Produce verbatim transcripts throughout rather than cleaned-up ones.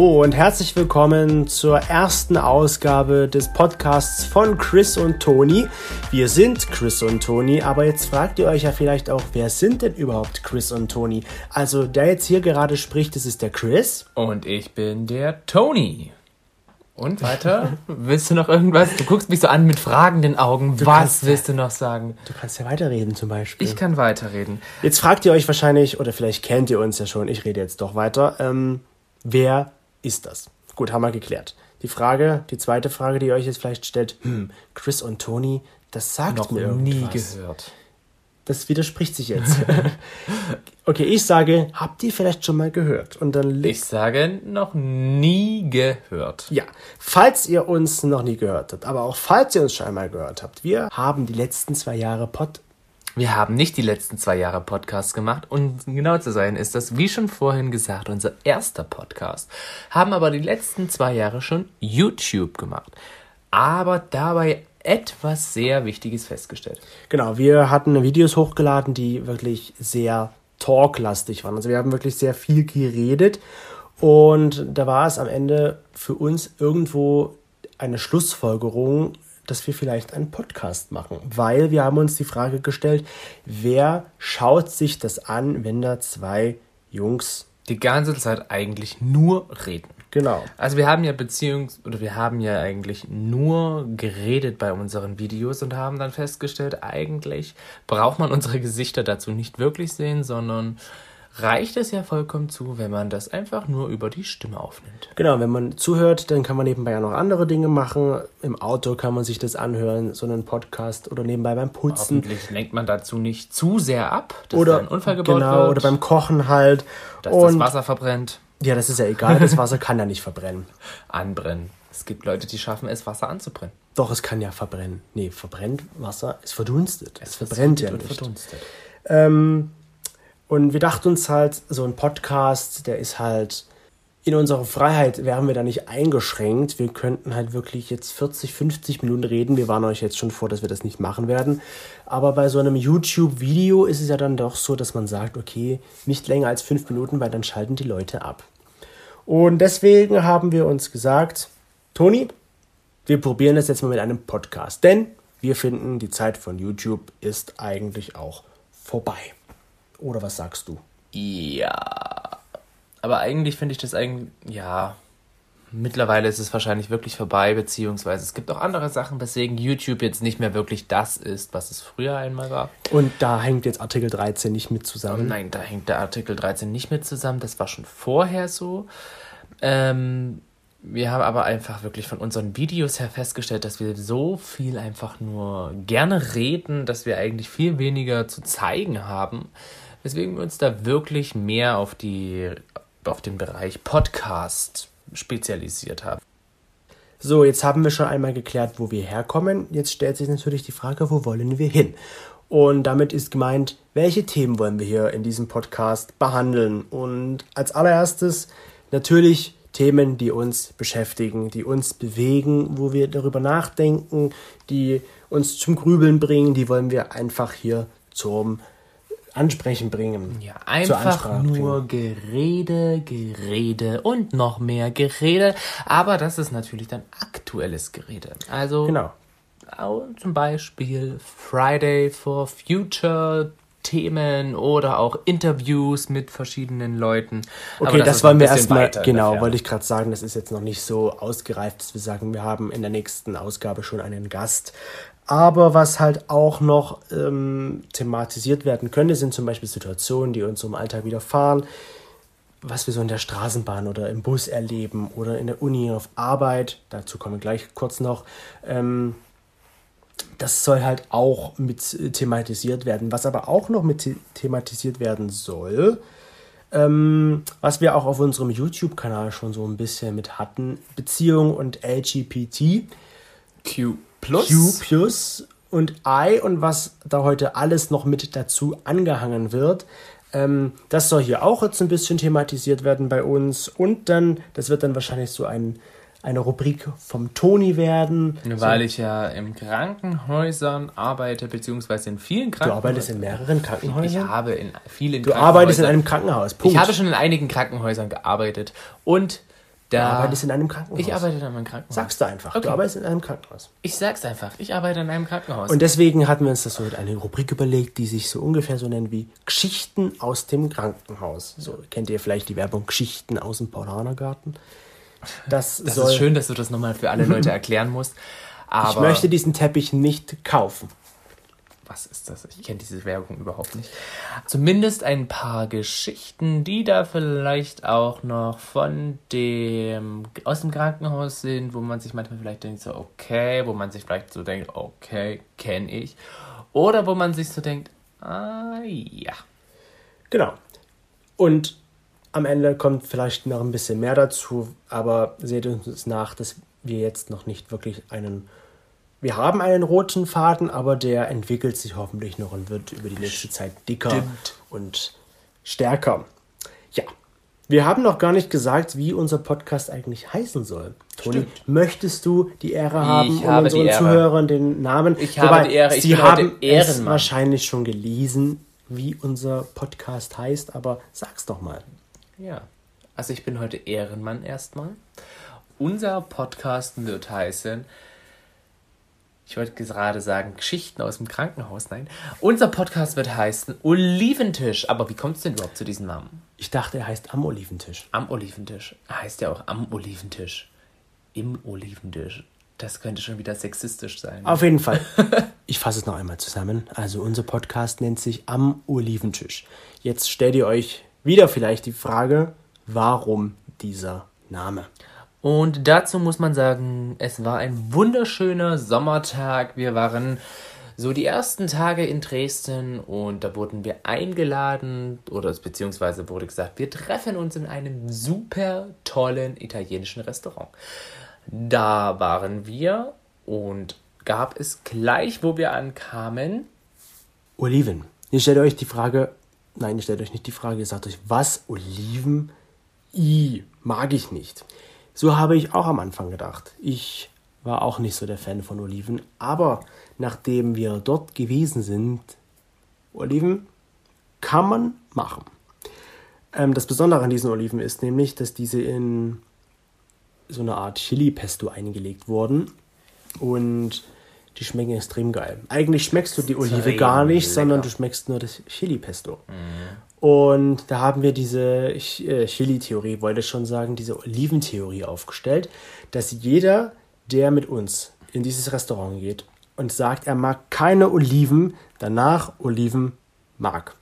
Hallo und herzlich willkommen zur ersten Ausgabe des Podcasts von Chris und Toni. Wir sind Chris und Toni, aber jetzt fragt ihr euch ja vielleicht auch, wer sind denn überhaupt Chris und Toni? Also der jetzt hier gerade spricht, das ist der Chris. Und ich bin der Toni. Und weiter? Willst du noch irgendwas? Du guckst mich so an mit fragenden Augen. Du Was kannst, willst du noch sagen? Du kannst ja weiterreden zum Beispiel. Ich kann weiterreden. Jetzt fragt ihr euch wahrscheinlich, oder vielleicht kennt ihr uns ja schon, ich rede jetzt doch weiter, ähm, wer ist das? Gut, haben wir geklärt. Die Frage, die zweite Frage, die ihr euch jetzt vielleicht stellt, hm, Chris und Toni, das sagt noch mir irgendwas. nie gehört. Das widerspricht sich jetzt. Okay, ich sage, habt ihr vielleicht schon mal gehört? Und dann ich sage, noch nie gehört. Ja, falls ihr uns noch nie gehört habt, aber auch falls ihr uns schon einmal gehört habt, wir haben die letzten zwei Jahre Pod... Wir haben nicht die letzten zwei Jahre Podcasts gemacht und genau zu sein ist das, wie schon vorhin gesagt, unser erster Podcast. Haben aber die letzten zwei Jahre schon YouTube gemacht. Aber dabei etwas sehr Wichtiges festgestellt. Genau, wir hatten Videos hochgeladen, die wirklich sehr talklastig waren. Also wir haben wirklich sehr viel geredet und da war es am Ende für uns irgendwo eine Schlussfolgerung, dass wir vielleicht einen Podcast machen, weil wir haben uns die Frage gestellt, wer schaut sich das an, wenn da zwei Jungs die ganze Zeit eigentlich nur reden. Genau. Also wir haben ja Beziehungs- oder wir haben ja eigentlich nur geredet bei unseren Videos und haben dann festgestellt, eigentlich braucht man unsere Gesichter dazu nicht wirklich sehen, sondern reicht es ja vollkommen zu, wenn man das einfach nur über die Stimme aufnimmt. Genau, wenn man zuhört, dann kann man nebenbei ja noch andere Dinge machen. Im Auto kann man sich das anhören, so einen Podcast oder nebenbei beim Putzen. Hoffentlich lenkt man dazu nicht zu sehr ab, dass oder, da ein Unfall gebaut genau, wird. Oder beim Kochen halt. Dass und das Wasser verbrennt. Ja, das ist ja egal, das Wasser kann ja nicht verbrennen. Anbrennen. Es gibt Leute, die schaffen es, Wasser anzubrennen. Doch, es kann ja verbrennen. Nee, verbrennt Wasser, es verdunstet. Es, es verbrennt ja nicht. Verdunstet. Ähm, und wir dachten uns halt, so ein Podcast, der ist halt, in unserer Freiheit wären wir da nicht eingeschränkt. Wir könnten halt wirklich jetzt vierzig, fünfzig Minuten reden. Wir warnen euch jetzt schon vor, dass wir das nicht machen werden. Aber bei so einem YouTube-Video ist es ja dann doch so, dass man sagt, okay, nicht länger als fünf Minuten, weil dann schalten die Leute ab. Und deswegen haben wir uns gesagt, Toni, wir probieren das jetzt mal mit einem Podcast. Denn wir finden, die Zeit von YouTube ist eigentlich auch vorbei. Oder was sagst du? Ja, aber eigentlich finde ich das eigentlich, ja, mittlerweile ist es wahrscheinlich wirklich vorbei, beziehungsweise es gibt auch andere Sachen, weswegen YouTube jetzt nicht mehr wirklich das ist, was es früher einmal war. Und da hängt jetzt Artikel dreizehn nicht mit zusammen? Oh nein, da hängt der Artikel dreizehn nicht mit zusammen, das war schon vorher so. Ähm, wir haben aber einfach wirklich von unseren Videos her festgestellt, dass wir so viel einfach nur gerne reden, dass wir eigentlich viel weniger zu zeigen haben, weswegen wir uns da wirklich mehr auf die auf den Bereich Podcast spezialisiert haben. So, jetzt haben wir schon einmal geklärt, wo wir herkommen. Jetzt stellt sich natürlich die Frage, wo wollen wir hin? Und damit ist gemeint, welche Themen wollen wir hier in diesem Podcast behandeln? Und als allererstes natürlich Themen, die uns beschäftigen, die uns bewegen, wo wir darüber nachdenken, die uns zum Grübeln bringen, die wollen wir einfach hier zum Ansprechen bringen. Ja, einfach nur bringen. Gerede, Gerede und noch mehr Gerede. Aber das ist natürlich dann aktuelles Gerede. Also genau. Zum Beispiel Friday for Future Themen oder auch Interviews mit verschiedenen Leuten. Okay, Aber das, das wollen wir erstmal, genau, genau, wollte ich gerade sagen, das ist jetzt noch nicht so ausgereift, dass wir sagen, wir haben in der nächsten Ausgabe schon einen Gast. Aber was halt auch noch ähm, thematisiert werden könnte, sind zum Beispiel Situationen, die uns im Alltag widerfahren, was wir so in der Straßenbahn oder im Bus erleben oder in der Uni auf Arbeit. Dazu kommen wir gleich kurz noch. Ähm, das soll halt auch mit thematisiert werden. Was aber auch noch mit thematisiert werden soll, ähm, was wir auch auf unserem YouTube-Kanal schon so ein bisschen mit hatten, Beziehung und L G B T. Q Plus. Q Plus und I und was da heute alles noch mit dazu angehangen wird. Ähm, das soll hier auch jetzt ein bisschen thematisiert werden bei uns. Und dann, das wird dann wahrscheinlich so ein, eine Rubrik vom Toni werden. Weil so. ich ja in Krankenhäusern arbeite, beziehungsweise in vielen Krankenhäusern. Du arbeitest in mehreren Krankenhäusern? Ich habe in vielen Du Krankenhäusern. arbeitest in einem Krankenhaus, Punkt. Ich habe schon in einigen Krankenhäusern gearbeitet und Da, du arbeitest in einem Krankenhaus. Ich arbeite in einem Krankenhaus. Sagst du einfach, okay. Du arbeitest in einem Krankenhaus. Ich sag's einfach, ich arbeite in einem Krankenhaus. Und deswegen hatten wir uns das so eine Rubrik überlegt, die sich so ungefähr so nennt wie Geschichten aus dem Krankenhaus. So kennt ihr vielleicht die Werbung Geschichten aus dem Paulanergarten. Das, das soll, ist schön, dass du das nochmal für alle Leute erklären musst. Aber ich möchte diesen Teppich nicht kaufen. Was ist das? Ich kenne diese Werbung überhaupt nicht. Zumindest ein paar Geschichten, die da vielleicht auch noch von dem aus dem Krankenhaus sind, wo man sich manchmal vielleicht denkt, so okay, wo man sich vielleicht so denkt, okay, kenne ich. Oder wo man sich so denkt, ah ja. Genau. Und am Ende kommt vielleicht noch ein bisschen mehr dazu, aber seht uns nach, dass wir jetzt noch nicht wirklich einen... Wir haben einen roten Faden, aber der entwickelt sich hoffentlich noch und wird über die nächste Zeit dicker Stimmt. und stärker. Ja, wir haben noch gar nicht gesagt, wie unser Podcast eigentlich heißen soll. Toni, Stimmt. möchtest du die Ehre haben Ich und habe unseren die Ehre. Zuhörern den Namen? Ich habe die Ehre, ich Sie bin heute haben es Ehrenmann. wahrscheinlich schon gelesen, wie unser Podcast heißt, aber sag's doch mal. Ja, also ich bin heute Ehrenmann erstmal. Unser Podcast wird heißen... Ich wollte gerade sagen, Geschichten aus dem Krankenhaus. Nein. Unser Podcast wird heißen Oliventisch. Aber wie kommt es denn überhaupt zu diesem Namen? Ich dachte, er heißt Am Oliventisch. Am Oliventisch. Er heißt ja auch Am Oliventisch. Im Oliventisch. Das könnte schon wieder sexistisch sein. Auf jeden Fall. Ich fasse es noch einmal zusammen. Also unser Podcast nennt sich Am Oliventisch. Jetzt stellt ihr euch wieder vielleicht die Frage, warum dieser Name? Und dazu muss man sagen, es war ein wunderschöner Sommertag. Wir waren so die ersten Tage in Dresden und da wurden wir eingeladen oder beziehungsweise wurde gesagt, wir treffen uns in einem super tollen italienischen Restaurant. Da waren wir und gab es gleich, wo wir ankamen, Oliven. Ihr stellt euch die Frage, nein, ihr stellt euch nicht die Frage, ihr sagt euch, was? Oliven? I, mag ich nicht. So habe ich auch am Anfang gedacht. Ich war auch nicht so der Fan von Oliven. Aber nachdem wir dort gewesen sind, Oliven kann man machen. Ähm, das Besondere an diesen Oliven ist nämlich, dass diese in so eine Art Chili-Pesto eingelegt wurden. Und die schmecken extrem geil. Eigentlich schmeckst du die Olive Extrem gar nicht, lecker. sondern du schmeckst nur das Chili-Pesto. Mhm. Und da haben wir diese Chili-Theorie, wollte ich schon sagen, diese Oliventheorie aufgestellt, dass jeder, der mit uns in dieses Restaurant geht und sagt, er mag keine Oliven, danach Oliven mag.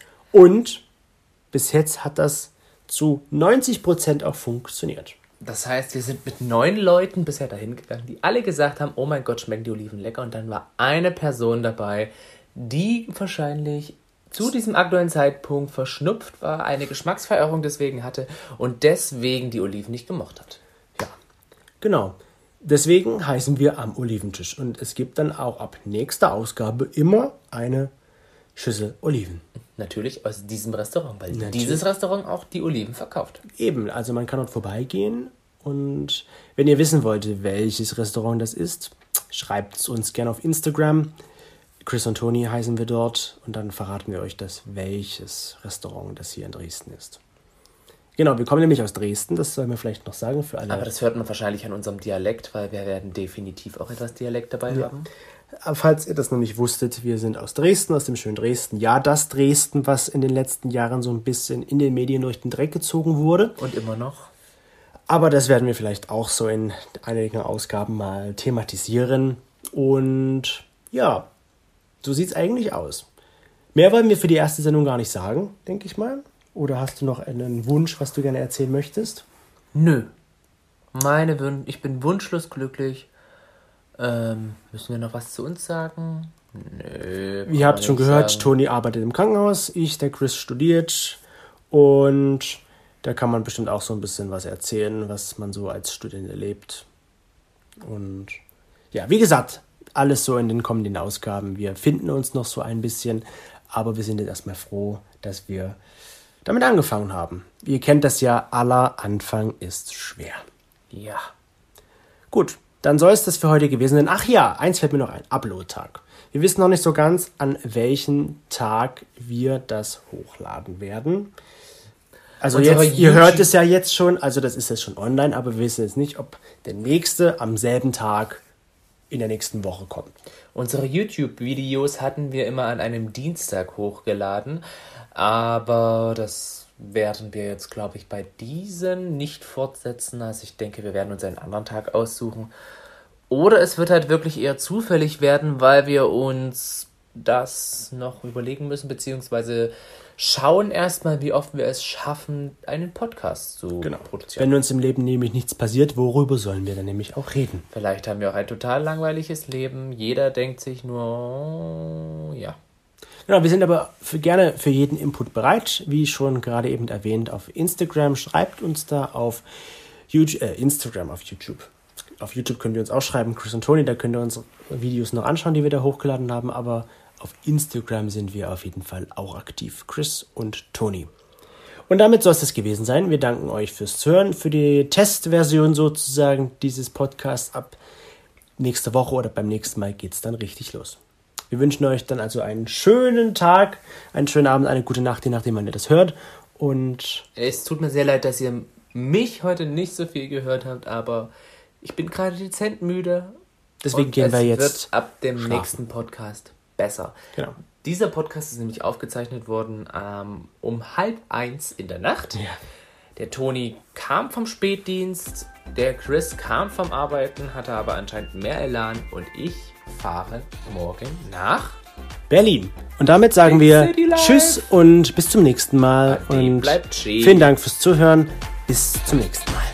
Und bis jetzt hat das zu neunzig Prozent auch funktioniert. das heißt, wir sind mit neun Leuten bisher dahin gegangen, die alle gesagt haben, oh mein Gott, schmecken die Oliven lecker. Und dann war eine Person dabei, die wahrscheinlich zu diesem aktuellen Zeitpunkt verschnupft war, eine Geschmacksverirrung deswegen hatte und deswegen die Oliven nicht gemocht hat. Ja, genau. Deswegen heißen wir Am Oliventisch. Und es gibt dann auch ab nächster Ausgabe immer eine Schüssel Oliven. Natürlich aus diesem Restaurant, weil Natürlich. dieses Restaurant auch die Oliven verkauft. Eben, also man kann dort vorbeigehen. Und wenn ihr wissen wollt, welches Restaurant das ist, schreibt es uns gerne auf Instagram. Chris und Toni heißen wir dort und dann verraten wir euch das, welches Restaurant das hier in Dresden ist. Genau, wir kommen nämlich aus Dresden, das sollen wir vielleicht noch sagen für alle. Aber das hört man wahrscheinlich an unserem Dialekt, weil wir werden definitiv auch etwas Dialekt dabei Ja. haben. Falls ihr das noch nicht wusstet, wir sind aus Dresden, aus dem schönen Dresden. Ja, das Dresden, was in den letzten Jahren so ein bisschen in den Medien durch den Dreck gezogen wurde. Und immer noch. Aber das werden wir vielleicht auch so in einigen Ausgaben mal thematisieren. Und ja, so sieht es eigentlich aus. Mehr wollen wir für die erste Sendung gar nicht sagen, denke ich mal. Oder hast du noch einen Wunsch, was du gerne erzählen möchtest? Nö. Meine Wün ich bin wunschlos glücklich. Ähm, müssen wir noch was zu uns sagen? Nö. Ihr habt schon gehört, sagen. Toni arbeitet im Krankenhaus, ich, der Chris, studiert. Und da kann man bestimmt auch so ein bisschen was erzählen, was man so als Student erlebt. Und ja, wie gesagt, alles so in den kommenden Ausgaben. Wir finden uns noch so ein bisschen, aber wir sind jetzt erstmal froh, dass wir damit angefangen haben. Ihr kennt das ja, aller Anfang ist schwer. Ja. Gut, dann soll es das für heute gewesen sein. Ach ja, eins fällt mir noch ein, Upload-Tag. Wir wissen noch nicht so ganz, an welchem Tag wir das hochladen werden. Also jetzt, ihr hört es ja jetzt schon, also das ist jetzt schon online, aber wir wissen jetzt nicht, ob der nächste am selben Tag in der nächsten Woche kommt. Unsere YouTube-Videos hatten wir immer an einem Dienstag hochgeladen, aber das werden wir jetzt, glaube ich, bei diesen nicht fortsetzen. Also ich denke, wir werden uns einen anderen Tag aussuchen. Oder es wird halt wirklich eher zufällig werden, weil wir uns das noch überlegen müssen, beziehungsweise schauen erstmal, wie oft wir es schaffen, einen Podcast zu genau. produzieren. Wenn uns im Leben nämlich nichts passiert, worüber sollen wir dann nämlich auch reden? Vielleicht haben wir auch ein total langweiliges Leben. Jeder denkt sich nur, oh, ja. Genau, wir sind aber für, gerne für jeden Input bereit. Wie schon gerade eben erwähnt, auf Instagram. Schreibt uns da auf YouTube, äh, Instagram, auf YouTube. Auf YouTube könnt ihr uns auch schreiben, Chris und Tony, da könnt ihr uns Videos noch anschauen, die wir da hochgeladen haben, aber auf Instagram sind wir auf jeden Fall auch aktiv, Chris und Tony. Und damit soll es das gewesen sein. Wir danken euch fürs Zuhören, für die Testversion sozusagen dieses Podcasts. Ab nächste Woche oder beim nächsten Mal geht es dann richtig los. Wir wünschen euch dann also einen schönen Tag, einen schönen Abend, eine gute Nacht, je nachdem, wann ihr das hört. Und es tut mir sehr leid, dass ihr mich heute nicht so viel gehört habt, aber ich bin gerade dezent müde. Deswegen gehen wir jetzt. Es wird ab dem schlafen. nächsten Podcast besser. Genau. Dieser Podcast ist nämlich aufgezeichnet worden ähm, um halb eins in der Nacht. Ja. Der Toni kam vom Spätdienst, der Chris kam vom Arbeiten, hatte aber anscheinend mehr Elan und ich fahre morgen nach Berlin. Und damit sagen Big wir City Life. Tschüss und bis zum nächsten Mal. Ade, Und bleibt schön. vielen Dank fürs Zuhören. Bis zum nächsten Mal.